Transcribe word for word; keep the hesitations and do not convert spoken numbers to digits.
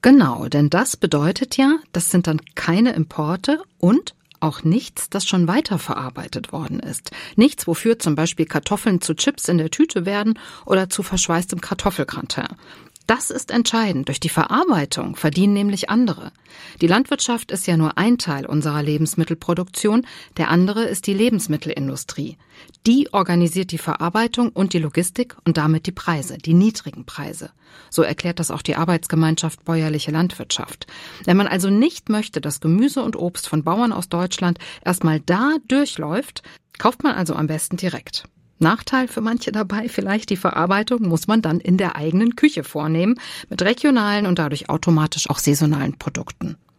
Genau, denn das bedeutet ja, das sind dann keine Importe und auch nichts, das schon weiterverarbeitet worden ist. Nichts, wofür zum Beispiel Kartoffeln zu Chips in der Tüte werden oder zu verschweißtem Kartoffelgratin. Das ist entscheidend. Durch die Verarbeitung verdienen nämlich andere. Die Landwirtschaft ist ja nur ein Teil unserer Lebensmittelproduktion, der andere ist die Lebensmittelindustrie. Die organisiert die Verarbeitung und die Logistik und damit die Preise, die niedrigen Preise. So erklärt das auch die Arbeitsgemeinschaft Bäuerliche Landwirtschaft. Wenn man also nicht möchte, dass Gemüse und Obst von Bauern aus Deutschland erstmal da durchläuft, kauft man also am besten direkt. Nachteil für manche dabei, vielleicht die Verarbeitung muss man dann in der eigenen Küche vornehmen, mit regionalen und dadurch automatisch auch saisonalen Produkten.